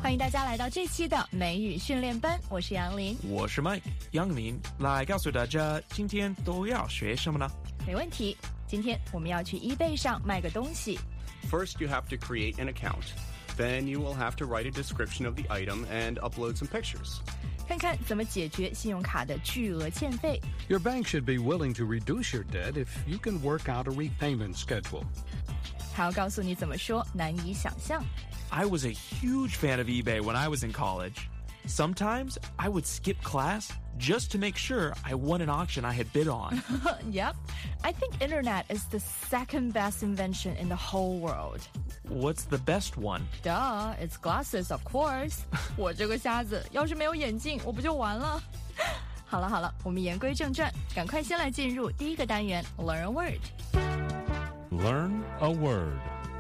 欢迎大家来到这期的美语训练班，我是杨林， 我是 Mike。杨林来告诉大家，今天都要学什么呢？ 没问题。今天我们要去 eBay 上卖个东西。 First, you have to create an account. Then you will have to write a description of the item and upload some pictures. 看看怎么解决信用卡的巨额欠费。 Your bank should be willing to reduce your debt if you can work out a repayment schedule. 还要告诉你怎么说难以想象。 I was a huge fan of eBay when I was in college. Sometimes I would skip class just to make sure I won an auction I had bid on. Yep, I think internet is the second best invention in the whole world. What's the best one? Duh, it's glasses, of course. 我这个瞎子，要是没有眼镜，我不就完了？好了，我们言归正传，赶快先来进入第一个单元 Learn a Word. Learn a word.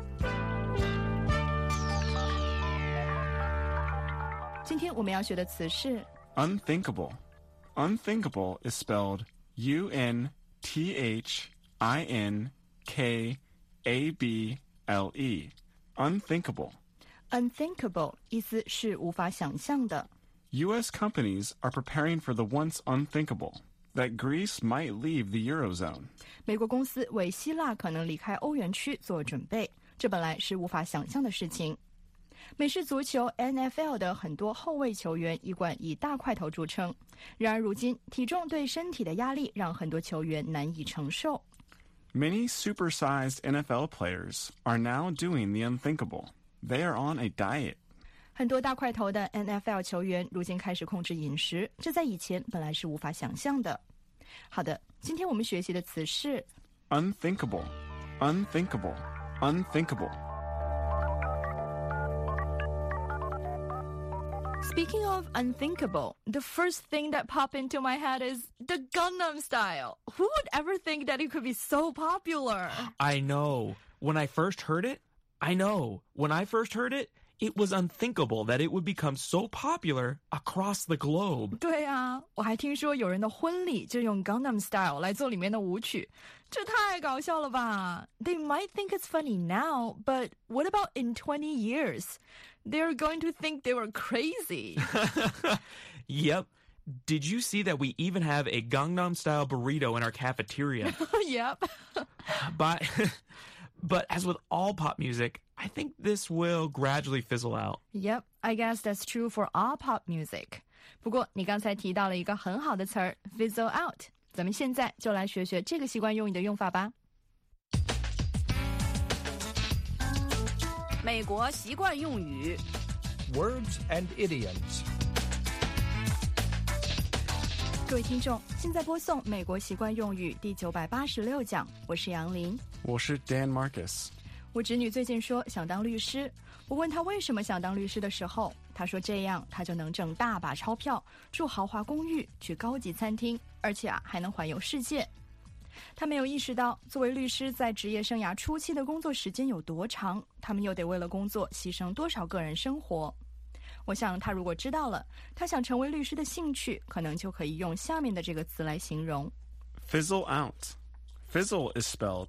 今天我们要学的词是 Unthinkable. Unthinkable is spelled U-N-T-H-I-N-K-A-B-L-E. Unthinkable. unthinkable 意思是无法想象的。 U.S. companies are preparing for the once unthinkable, that Greece might leave the Eurozone. 美国公司为希腊可能离开欧元区做准备，这本来是无法想象的事情。美式足球 NFL 的很多后卫球员一贯以大块头著称，然而如今体重对身体的压力让很多球员难以承受。 Many supersized NFL players are now doing the unthinkable. They are on a diet. 很多大块头的 NFL 球员如今开始控制饮食，这在以前本来是无法想象的。好的，今天我们学习的词是 Unthinkable. Unthinkable. Unthinkable. Speaking of unthinkable, the first thing that popped into my head is the Gangnam Style. Who would ever think that it could be so popular? I know. When I first heard it, it was unthinkable that it would become so popular across the globe. 对啊，我还听说有人的婚礼就用 Gangnam Style 来做里面的舞曲，这太搞笑了吧？ They might think it's funny now, but what about in 20 years? They're going to think they were crazy. Yep. Did you see that we even have a Gangnam Style burrito in our cafeteria? Yep. But as with all pop music, I think this will gradually fizzle out. Yep, I guess that's true for all pop music. 不过你刚才提到了一个很好的词儿 fizzle out. 咱们现在就来学学这个习惯用语的用法吧。 美国习惯用语 Words and idioms. 各位听众，现在播送美国习惯用语第986讲，我是杨林。 我是 Dan Marcus. 我侄女最近说想当律师，我问她为什么想当律师的时候，她说这样她就能挣大把钞票，住豪华公寓，去高级餐厅，而且还能环游世界。她没有意识到，作为律师在职业生涯初期的工作时间有多长，他们又得为了工作牺牲多少个人生活。我想她如果知道了，她想成为律师的兴趣，可能就可以用下面的这个词来形容。 Fizzle out. Fizzle is spelled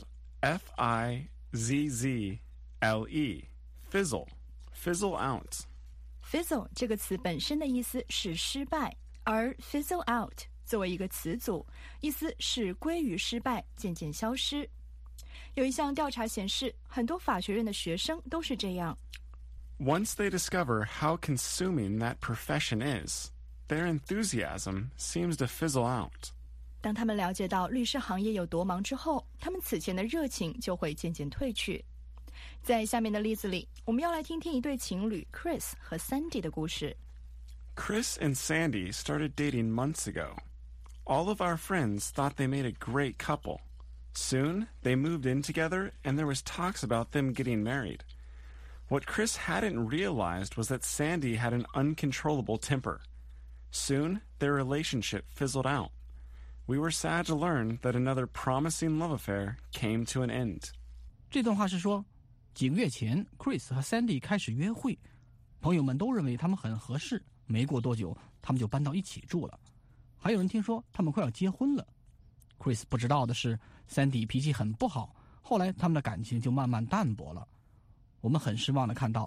F-I-Z-Z-L-E. Fizzle. Fizzle out. Fizzle 这个词本身的意思是失败，而 fizzle out 作为一个词组，意思是归于失败，渐渐消失。有一项调查显示，很多法学院的学生都是这样。 Once they discover how consuming that profession is, their enthusiasm seems to fizzle out. 当他们了解到律师行业有多忙之后，他们此前的热情就会渐渐褪去。在下面的例子里，我们要来听听一对情侣 Chris 和 Sandy 的故事。 Chris and Sandy started dating months ago. All of our friends thought they made a great couple. Soon, they moved in together, and there was talks about them getting married. What Chris hadn't realized was that Sandy had an uncontrollable temper. Soon, their relationship fizzled out. We were sad to learn that another promising love affair came to an end. 这段话是说，几个月前 Chris 和 Sandy 开始约会，朋友们都认为他们很合适，没过多久他们就搬到一起住了。还有人听说他们快要结婚了。Chris 不知道的是 Sandy 脾气很不好，后来他们的感情就慢慢淡薄了。我们很失望地看到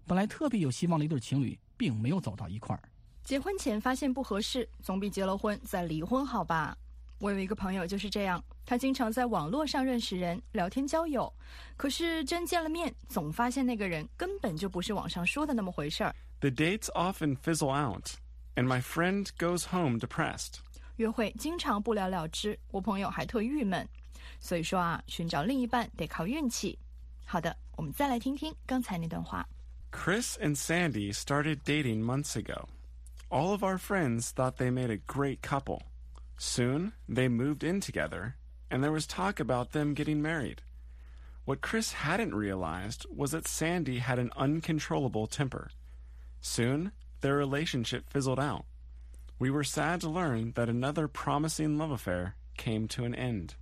本来特别有希望的一对情侣并没有走到一块儿。 结婚前发现不合适，总比结了婚再离婚好吧？我有一个朋友就是这样，他经常在网络上认识人，聊天交友，可是真见了面，总发现那个人根本就不是网上说的那么回事儿。 The dates often fizzle out, and my friend goes home depressed. 约会经常不了了之，我朋友还特郁闷。所以说啊，寻找另一半得靠运气。好的，我们再来听听刚才那段话。 Chris and Sandy started dating months ago. All of our friends thought they made a great couple. Soon, they moved in together, and there was talk about them getting married. What Chris hadn't realized was that Sandy had an uncontrollable temper. Soon, their relationship fizzled out. We were sad to learn that another promising love affair came to an end.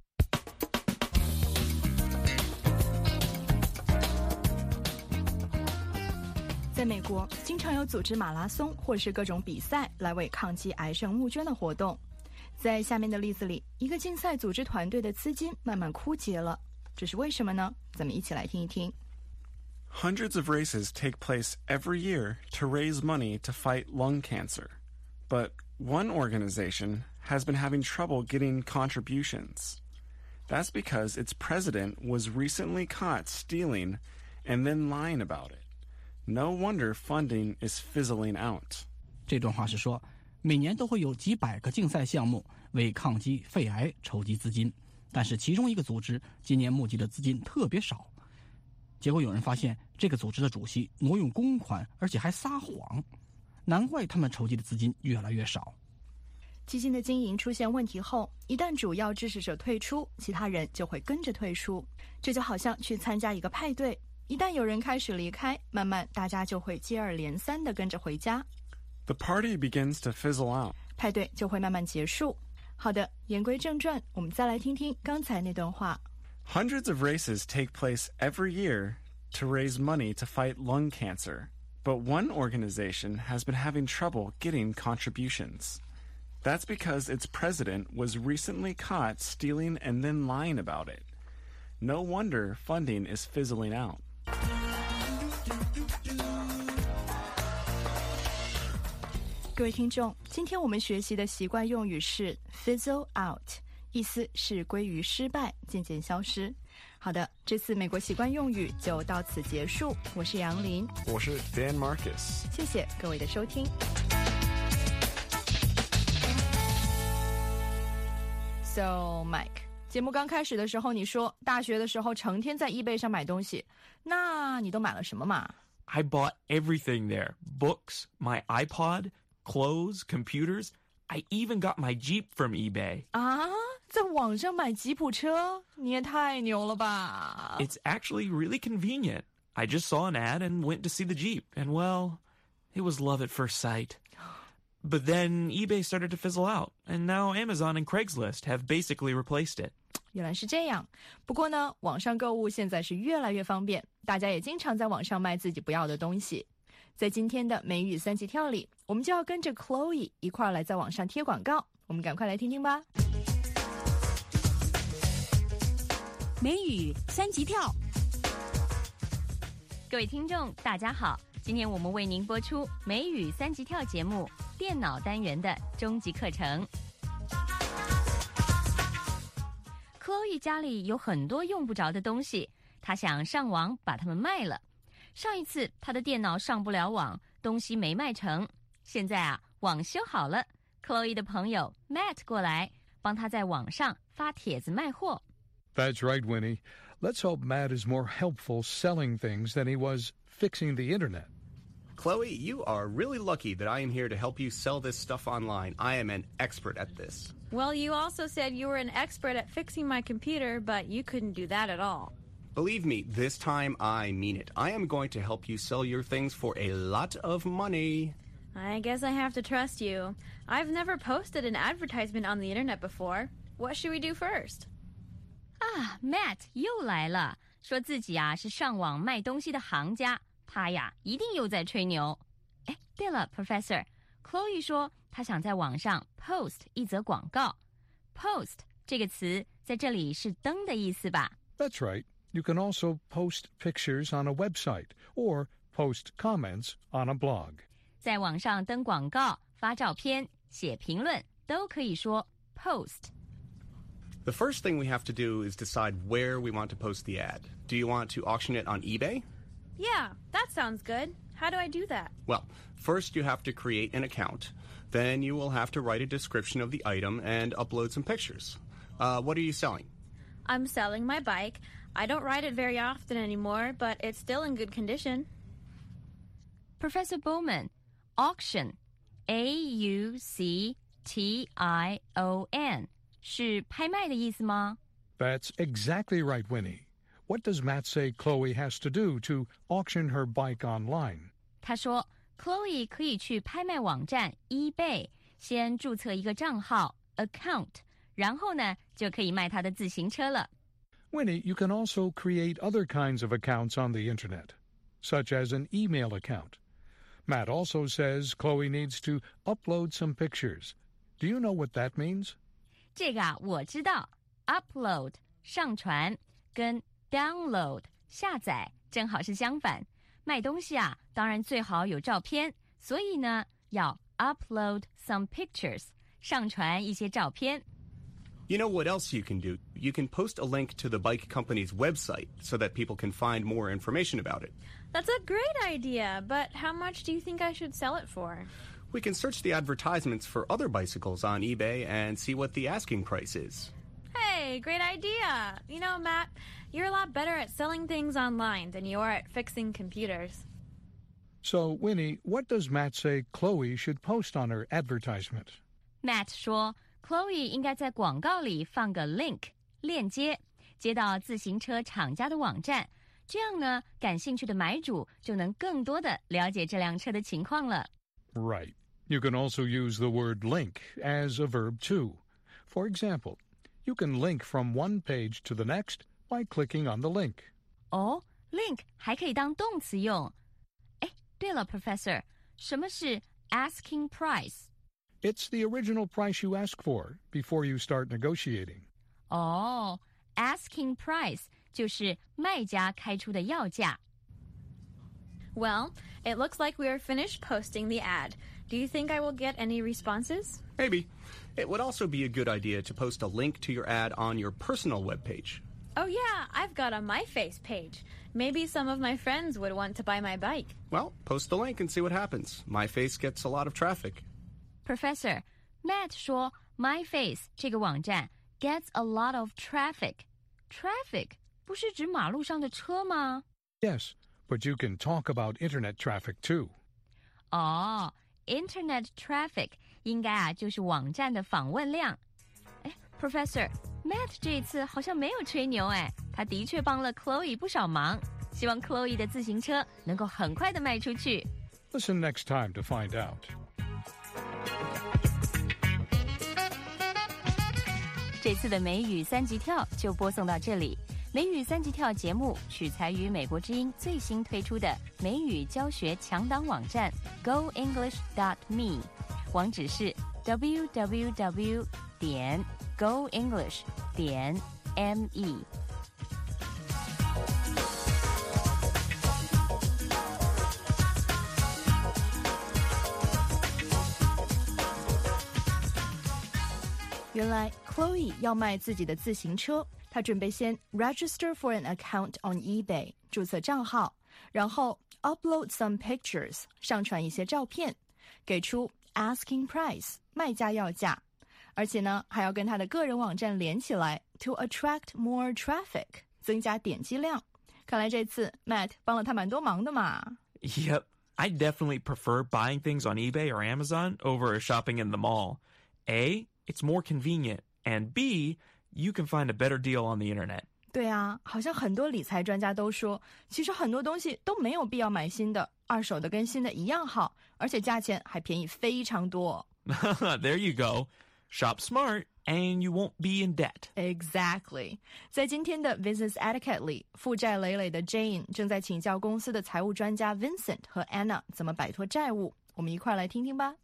在美国，经常有组织马拉松或者是各种比赛来为抗击癌症募捐的活动。在下面的例子里，一个竞赛组织团队的资金慢慢枯竭了，这是为什么呢？咱们一起来听一听。 Hundreds of races take place every year to raise money to fight lung cancer. But one organization has been having trouble getting contributions. That's because its president was recently caught stealing and then lying about it. No wonder funding is fizzling out. 这段话是说，每年都会有几百个竞赛项目为抗击肺癌筹集资金，但是其中一个组织今年募集的资金特别少。结果有人发现，这个组织的主席挪用公款，而且还撒谎，难怪他们筹集的资金越来越少。 基金的经营出现问题后，一旦主要支持者退出，其他人就会跟着退出。这就好像去参加一个派对，一旦有人开始离开，慢慢大家就会接二连三地跟着回家。 The party begins to fizzle out. 派对就会慢慢结束。好的，言归正传，我们再来听听刚才那段话。 Hundreds of races take place every year to raise money to fight lung cancer, but one organization has been having trouble getting contributions. That's because its president was recently caught stealing and then lying about it. No wonder funding is fizzling out. 各位听众，今天我们学习的习惯用语是 fizzle out， 意思是归于失败，渐渐消失。好的，这次美国习惯用语就到此结束。我是杨林， 我是 Dan Marcus。 谢谢各位的收听。So Mike， 节目刚开始的时候你说大学的时候成天在 eBay 上买东西，那你都买了什么嘛？ I bought everything there. Books, my iPod, clothes, computers. I even got my Jeep from eBay. 啊，在网上买吉普车，你也太牛了吧！ It's actually really convenient. I just saw an ad and went to see the Jeep, and well, it was love at first sight. But then eBay started to fizzle out, and now Amazon and Craigslist have basically replaced it. 原来是这样。不过呢，网上购物现在是越来越方便，大家也经常在网上卖自己不要的东西。在今天的美语三级跳里，我们就要跟着 Chloe 一块儿来在网上贴广告。我们赶快来听听吧。 美语三级跳，各位听众大家好，今天我们为您播出美语三级跳节目电脑单元的终极课程。Chloe 家里有很多用不着的东西，她想上网把它们卖了。上一次她的电脑上不了网，东西没卖成。现在啊，网修好了 ，Chloe 的朋友 Matt 过来帮她在网上发帖子卖货。 That's right, Winnie. Let's hope Matt is more helpful selling things than he was fixing the internet. Chloe, you are really lucky that I am here to help you sell this stuff online. I am an expert at this. Well, you also said you were an expert at fixing my computer, but you couldn't do that at all. Believe me, this time I mean it. I am going to help you sell your things for a lot of money. I guess I have to trust you. I've never posted an advertisement on the internet before. What should we do first? 啊 ，Matt 又来了，说自己啊是上网卖东西的行家，他呀一定又在吹牛。哎，对了 ，Professor， Chloe 说她想在网上 post 一则广告。post 这个词在这里是登的意思吧？ That's right. You can also post pictures on a website or post comments on a blog. 在网上登广告、发照片、写评论都可以说 post。 The first thing we have to do is decide where we want to post the ad. Do you want to auction it on eBay? Yeah, that sounds good. How do I do that? Well, first you have to create an account. Then you will have to write a description of the item and upload some pictures. What are you selling? I'm selling my bike. I don't ride it very often anymore, but it's still in good condition. Professor Bowman, auction, A-U-C-T-I-O-N, 是拍卖的意思吗？ That's exactly right, Winnie. What does Matt say Chloe has to do to auction her bike online? 他说 Chloe 可以去拍卖网站 eBay 先注册一个账号 account， 然后呢就可以卖她的自行车了。 Winnie, you can also create other kinds of accounts on the internet, such as an email account. Matt also says Chloe needs to upload some pictures. Do you know what that means? 这个我知道 upload 上传跟 download 下载正好是相反。卖东西啊，当然最好有照片，所以呢要 upload some pictures 上传一些照片。 You know what else you can do? You can post a link to the bike company's website so that people can find more information about it. That's a great idea, but how much do you think I should sell it for? We can search the advertisements for other bicycles on eBay and see what the asking price is. Hey, great idea. You know, Matt, you're a lot better at selling things online than you are at fixing computers. So, Winnie, what does Matt say Chloe should post on her advertisement? Matt 说 Chloe 应该在广告里放个 link 链接，接到自行车厂家的网站，这样呢，感兴趣的买主就能更多的了解这辆车的情况了。 Right. You can also use the word link as a verb too. For example, you can link from one page to the next by clicking on the link. 哦 link 还可以当动词用。哎，对了 Professor， 什么是 asking price？ It's the original price you ask for before you start negotiating. 哦 asking price 就是卖家开出的要价。 Well, it looks like we are finished posting the ad. Do you think I will get any responses? Maybe. It would also be a good idea to post a link to your ad on your personal webpage. Oh yeah, I've got a MyFace page. Maybe some of my friends would want to buy my bike. Well, post the link and see what happens. MyFace gets a lot of traffic. Professor, Matt 说 MyFace 这个网站 gets a lot of traffic. Traffic 不是指马路上的车吗？ Yes, but you can talk about internet traffic too. 哦 Internet traffic 应该啊就是网站的访问量。哎 Professor, Matt 这一次好像没有吹牛哎，他的确帮了 Chloe 不少忙，希望 Chloe 的自行车能够很快的卖出去。 Listen next time to find out. 这次的美语三级跳就播送到这里。美语三级跳节目取材于美国之音最新推出的美语教学强档网站 GoEnglish.me， 网址是 www.goenglish.me。 原来 Chloe 要卖自己的自行车，她准备先 register for an account on eBay 注册账号，然后 upload some pictures 上传一些照片，给出 asking price 卖家要价，而且呢还要跟她的个人网站连起来 to attract more traffic 增加点击量。看来这次 Matt 帮了她蛮多忙的嘛。 Yep, I definitely prefer buying things on eBay or Amazon over shopping in the mall. A, it's more convenient, and B, you can find a better deal on the internet. 对啊，好像很多理财专家都说，其实很多东西都没有必要买新的，二手的跟新的一样好，而且价钱还便宜非常多。 There you go. Shop smart and you won't be in debt. Exactly. 在今天的 Business Etiquette 里，负债累累的 Jane 正在请教公司的财务专家 Vincent 和 Anna 怎么摆脱债务。我们一块来听听吧。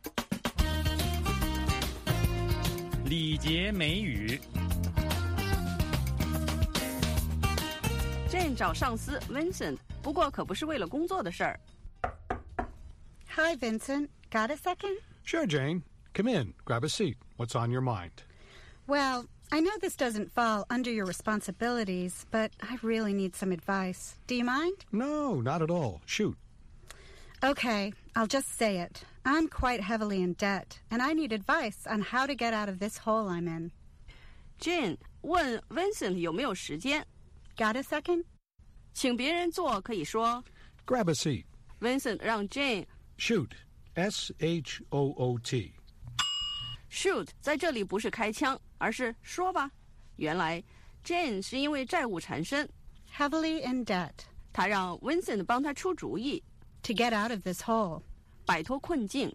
礼节美语。 Jane 找上司 Vincent 不过可不是为了工作的事儿。 Hi, Vincent. Got a second? Sure, Jane. Come in. Grab a seat. What's on your mind? Well, I know this doesn't fall under your responsibilities, but I really need some advice. Do you mind? No, not at all. Shoot. Okay, I'll just say it. I'm quite heavily in debt, and I need advice on how to get out of this hole I'm in. Jane 问 Vincent 有没有时间。 Got a second? 请别人做可以说 Grab a seat. Vincent 让 Jane Shoot. S-H-O-O-T. shoot 在这里不是开枪，而是说吧。原来 Jane 是因为债务缠身 Heavily in debt. 她让 Vincent 帮她出主意 To get out of this hole. 摆脱困境。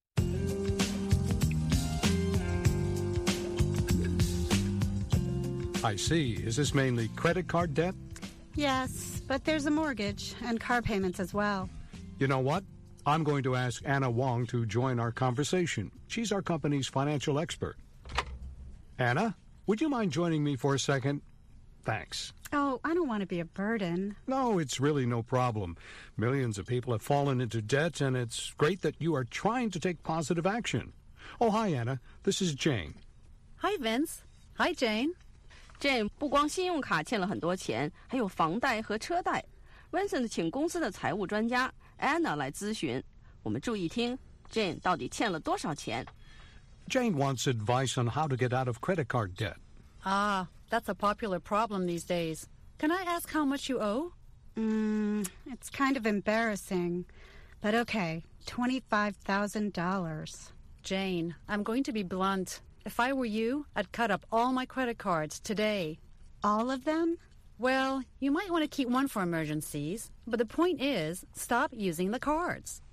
I see. Is this mainly credit card debt? Yes, but there's a mortgage and car payments as well. You know what? I'm going to ask Anna Wong to join our conversation. She's our company's financial expert. Anna, would you mind joining me for a second? Thanks. Oh, I don't want to be a burden. No, it's really no problem. Millions of people have fallen into debt, and it's great that you are trying to take positive action. Oh, hi, Anna. This is Jane. Hi, Vince. Hi, Jane. Jane 不光信用卡欠了很多钱，还有房贷和车贷。Vincent 请公司的财务专家 Anna 来咨询。我们注意听 ，Jane 到底欠了多少钱 Jane wants advice on how to get out of credit card debt. Ah, that's a popular problem these days. Can I ask how much you owe? It's kind of embarrassing. But okay, $25,000. Jane, I'm going to be blunt. If I were you, I'd cut up all my credit cards today. All of them? Well, you might want to keep one for emergencies, but the point is, stop using the cards.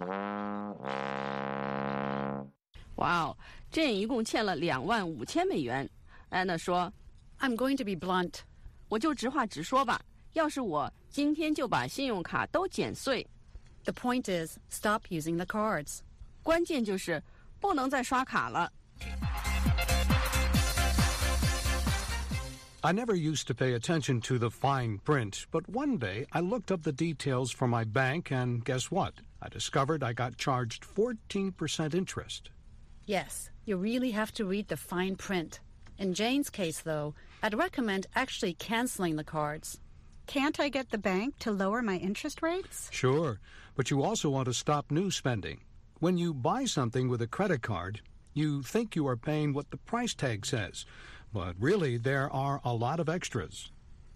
哇哦 ，Jane 一共欠了25000美元。Anna 说 I'm going to be blunt. 我就直话直说吧，要是我今天就把信用卡都剪碎。 The point is, stop using the cards. 关键就是不能再刷卡了。 I never used to pay attention to the fine print, but one day I looked up the details for my bank, and guess what? I discovered I got charged 14% interest. Yes, you really have to read the fine print. In Jane's case, though, I'd recommend actually canceling the cards. Can't I get the bank to lower my interest rates? Sure, but you also want to stop new spending. When you buy something with a credit card, you think you are paying what the price tag says, but really there are a lot of extras.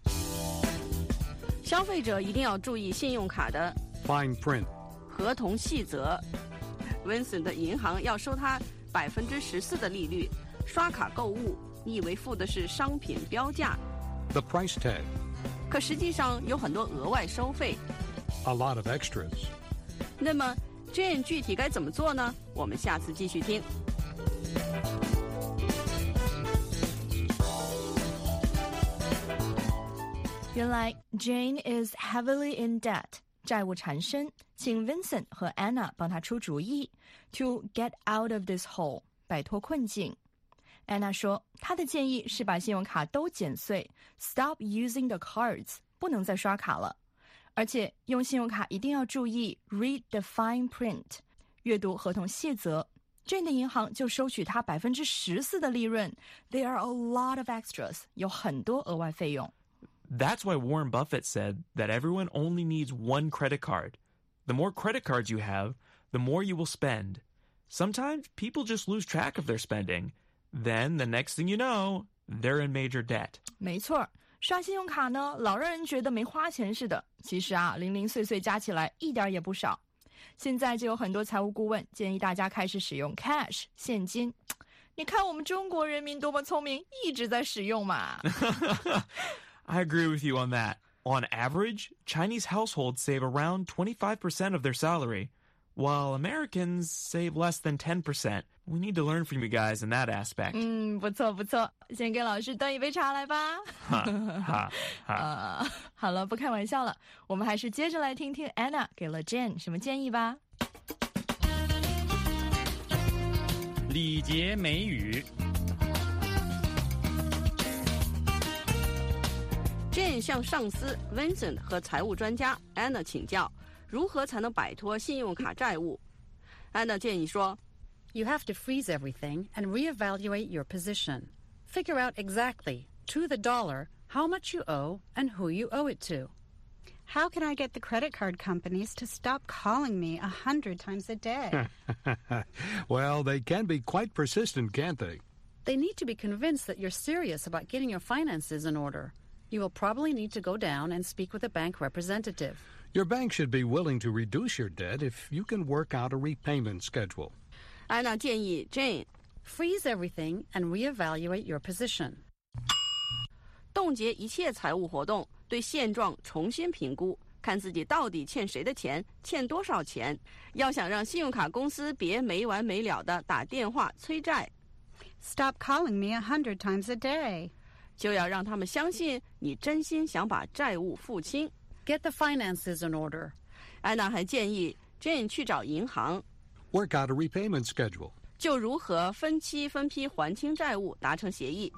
消费者一定要注意信用卡的 Fine print. 合同细则。Vincent 的银行要收他14%的利率，刷卡购物，你以为付的是商品标价 The price tag. 可实际上有很多额外收费。 A lot of extras. 那么 Jane 具体该怎么做呢？我们下次继续听。 原来 Jane is heavily in debt， 债务缠身，请 Vincent 和 Anna 帮他出主意 to get out of this hole， 摆脱困境。Anna 说，她的建议是把信用卡都剪碎 ，stop using the cards， 不能再刷卡了。而且用信用卡一定要注意 read the fine print， 阅读合同细则。Jane 的银行就收取他14%的利润 ，There are a lot of extras， 有很多额外费用。 That's why Warren Buffett said that everyone only needs one credit card. The more credit cards you have, the more you will spend. Sometimes people just lose track of their spending. Then the next thing you know, they're in major debt. 没错，刷信用卡呢，老让人觉得没花钱似的。其实啊，零零碎碎加起来一点也不少。现在就有很多财务顾问建议大家开始使用 cash 现金。你看我们中国人民多么聪明，一直在使用嘛。 I agree with you on that. On average, Chinese households save around 25% of their salary, while Americans save less than 10%. We need to learn from you guys in that aspect. 不错不错，先给老师端一杯茶来吧。好了，不开玩笑了，我们还是接着来听听 Anna 给了 Jane 什么建议吧。 礼节美语。 Jane 向上司 Vincent 和财务专家 Anna 请教，如何才能摆脱信用卡债务。Anna 建议说 You have to freeze everything and reevaluate your position. Figure out exactly, to the dollar, how much you owe and who you owe it to. How can I get the credit card companies to stop calling me 100 times a day? Well, they can be quite persistent, can't they? They need to be convinced that you're serious about getting your finances in order. You will probably need to go down and speak with a bank representative. Your bank should be willing to reduce your debt if you can work out a repayment schedule. Anna 建议 Jane Freeze everything and reevaluate your position. 冻结一切财务活动，对现状重新评估，看自己到底欠谁的钱，欠多少钱。要想让信用卡公司别没完没了的打电话催债， Stop calling me 100 times a day. 就要让他们相信你真心想把债务付清。 Get the finances in order. 安娜还建议 Jane 去找银行， Work out a repayment schedule. 就如何分期分批还清债务达成协议。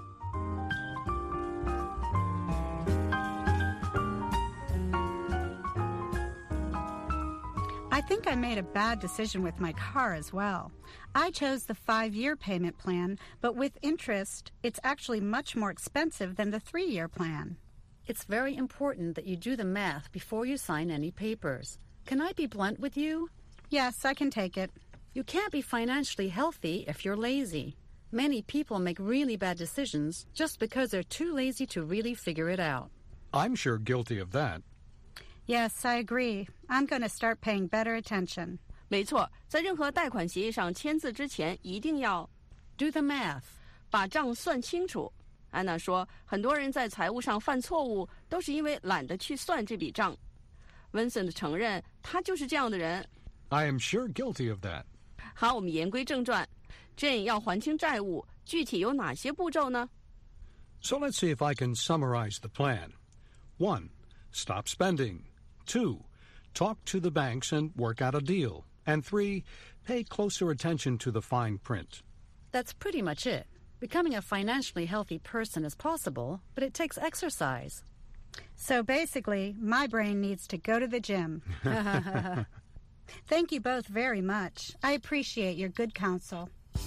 I think I made a bad decision with my car as well. I chose the 5-year payment plan, but with interest, it's actually much more expensive than the 3-year plan. It's very important that you do the math before you sign any papers. Can I be blunt with you? Yes, I can take it. You can't be financially healthy if you're lazy. Many people make really bad decisions just because they're too lazy to really figure it out. I'm sure guilty of that. Yes, I agree. I'm going to start paying better attention. 没错，在任何贷款协议上签字之前，一定要 Do the math. 把账算清楚。安娜说，很多人在财务上犯错误，都是因为懒得去算这笔账。Vincent 承认，他就是这样的人。 I am sure guilty of that. 好，我们言归正传。Jane 要还清债务，具体有哪些步骤呢？ So let's see if I can summarize the plan. 1. Stop spending. 2. Talk to the banks and work out a deal. And 3. Pay closer attention to the fine print. That's pretty much it. Becoming a financially healthy person is possible, but it takes exercise. So basically, my brain needs to go to the gym. Thank you both very much. I appreciate your good counsel.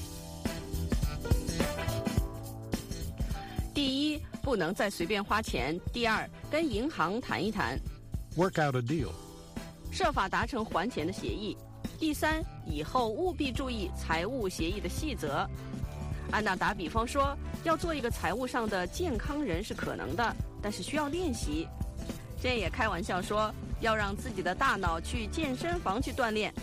第一，不能再随便花钱；第二，跟银行谈一谈， Work out a deal. 设法达成还钱的协议；第三，以后务必注意财务协议的细则。安娜打比方说，要做一个财务上的健康人是可能的，但是需要练习。Jane也开玩笑说，要让自己的大脑去健身房去锻炼。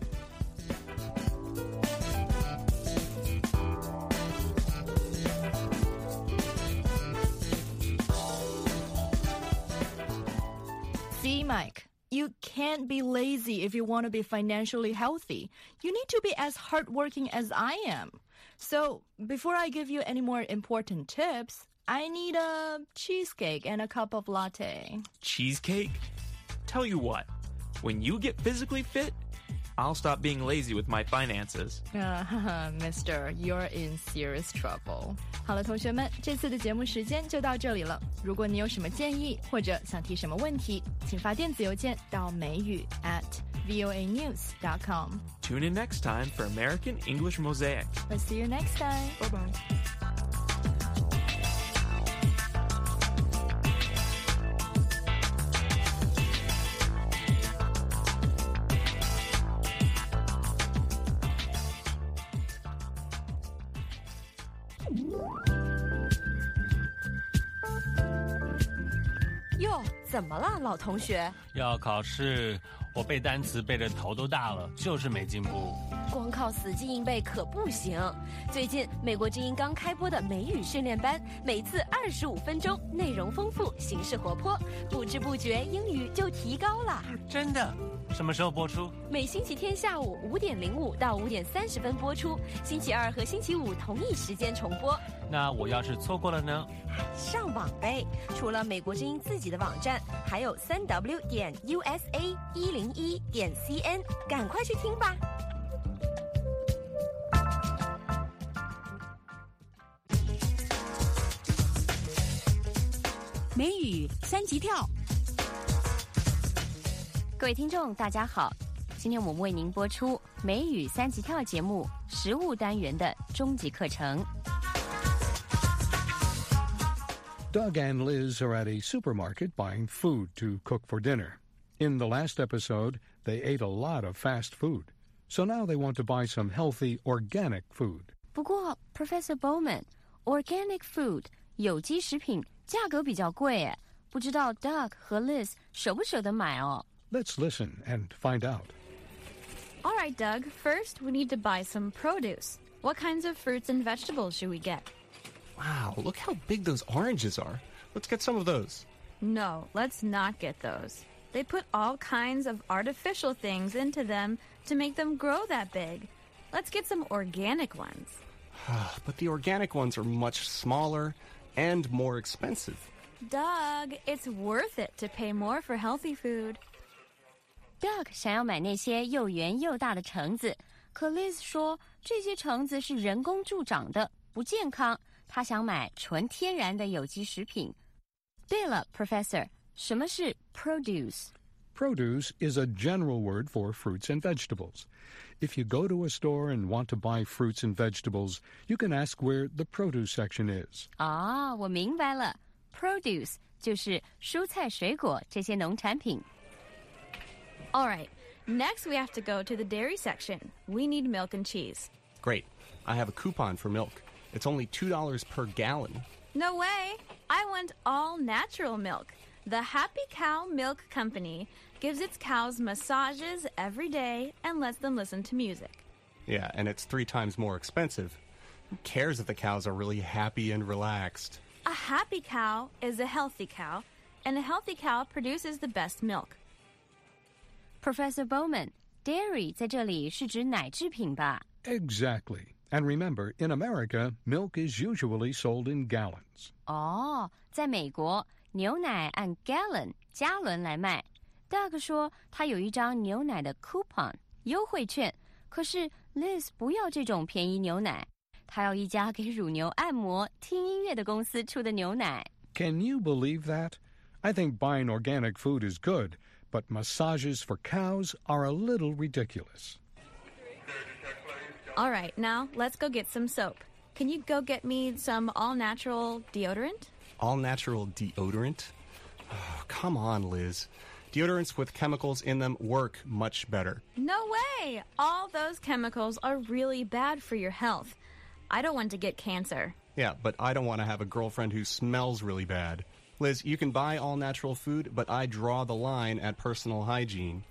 See, Mike, you can't be lazy if you want to be financially healthy. You need to be as hardworking as I am. So, before I give you any more important tips, I need a cheesecake and a cup of latte. Cheesecake? Tell you what, when you get physically fit, I'll stop being lazy with my finances. Mister, you're in serious trouble. 好了，同学们，这次的节目时间就到这里了。如果你有什么建议或者想提什么问题，请发电子邮件到美语@voanews.com. Tune in next time for American English Mosaic. Let's see you next time. Bye-bye. 哟，怎么了，老同学？ 要考试，我背单词背得头都大了，就是没进步。 光靠死记硬背可不行。最近美国之音刚开播的美语训练班，每次25分钟，内容丰富，形式活泼，不知不觉英语就提高了。 真的？什么时候播出？ 每星期天下午5点05到5点30分播出，星期二和星期五同一时间重播。 那我要是错过了呢？ 上网呗，除了美国之音自己的网站，还有3w.usa101.cn，赶快去听吧。 美语三级跳。 各位听众，大家好，今天我们为您播出美语三级跳节目食物单元的终极课程。 Doug and Liz are at a supermarket buying food to cook for dinner. In the last episode, they ate a lot of fast food. So now they want to buy some healthy, organic food. 不过 Professor Bowman, organic food 有机食品价格比较贵耶，不知道 Doug 和 Liz 舍不舍得买哦。 Let's listen and find out. All right, Doug. First, we need to buy some produce. What kinds of fruits and vegetables should we get? Wow, look how big those oranges are. Let's get some of those. No, let's not get those. They put all kinds of artificial things into them to make them grow that big. Let's get some organic ones. But the organic ones are much smaller and more expensive. Doug, it's worth it to pay more for healthy food. Doug 想要买那些又圆又大的橙子，可 Liz 说这些橙子是人工助长的，不健康。他想买纯天然的有机食品。对了 ，Professor， 什么是 produce？ Produce is a general word for fruits and vegetables. If you go to a store and want to buy fruits and vegetables, you can ask where the produce section is. 哦，我明白了 ，produce 就是蔬菜水果这些农产品。 All right, next we have to go to the dairy section. We need milk and cheese. Great. I have a coupon for milk. It's only $2 per gallon. No way. I want all natural milk. The Happy Cow Milk Company gives its cows massages every day and lets them listen to music. Yeah, and it's 3 times more expensive. Who cares if the cows are really happy and relaxed? A happy cow is a healthy cow, and a healthy cow produces the best milk. Professor Bowman, dairy 在这里是指奶制品吧？ Exactly. And remember, in America, milk is usually sold in gallons. 哦，在美国，牛奶按 gallon 加仑来卖。Doug 说他有一张牛奶的 coupon 优惠券，可是 Liz 不要这种便宜牛奶，他要一家给乳牛按摩、听音乐的公司出的牛奶。 Can you believe that? I think buying organic food is good, but massages for cows are a little ridiculous. All right, now let's go get some soap. Can you go get me some all-natural deodorant? All-natural deodorant? Oh, come on, Liz. Deodorants with chemicals in them work much better. No way! All those chemicals are really bad for your health. I don't want to get cancer. Yeah, but I don't want to have a girlfriend who smells really bad. Liz, you can buy all-natural food, but I draw the line at personal hygiene.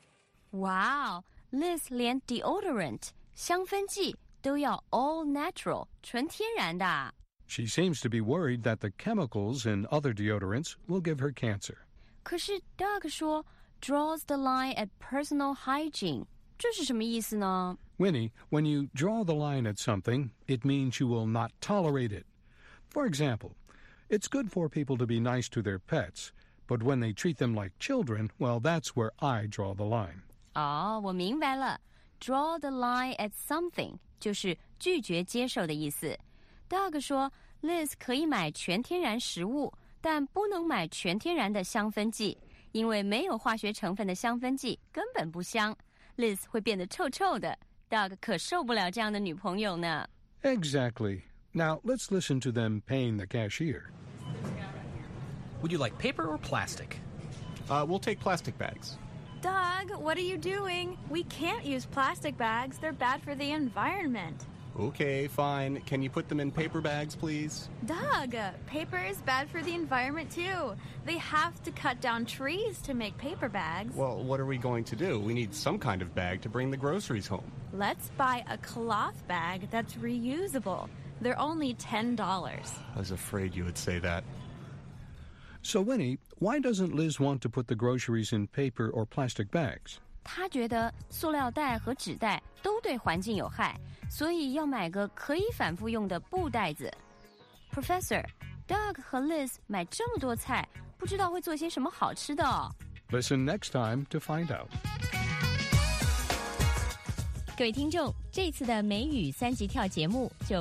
Wow, Liz 连 deodorant 香氛剂都要 all natural 纯天然的。 She seems to be worried that the chemicals in other deodorants will give her cancer. 可是 Doug 说 draws the line at personal hygiene 这是什么意思呢？ Winnie, when you draw the line at something, it means you will not tolerate it. For example, it's good for people to be nice to their pets, but when they treat them like children, well, that's where I draw the line. 哦，我明白了。Draw the line at something 就是拒绝接受的意思。Doug 说 Liz 可以买全天然食物，但不能买全天然的香氛剂，因为没有化学成分的香氛剂根本不香。Liz 会变得臭臭的。Doug 可受不了这样的女朋友呢。 Exactly. Now let's listen to them paying the cashier. Would you like paper or plastic? We'll take plastic bags. Doug, what are you doing? We can't use plastic bags. They're bad for the environment. Okay, fine. Can you put them in paper bags, please? Doug, paper is bad for the environment, too. They have to cut down trees to make paper bags. Well, what are we going to do? We need some kind of bag to bring the groceries home. Let's buy a cloth bag that's reusable. They're only $10. I was afraid you would say that. So, Winnie, why doesn't Liz want to put the groceries in paper or plastic bags? 她觉得塑料袋和纸袋都对环境有害，所以要买个可以反复用的布袋子。Professor, Doug 和 Liz 买这么多菜，不知道会做些什么好吃的哦。 Listen next time to find out. 各位听众，这次的美语三级跳节目就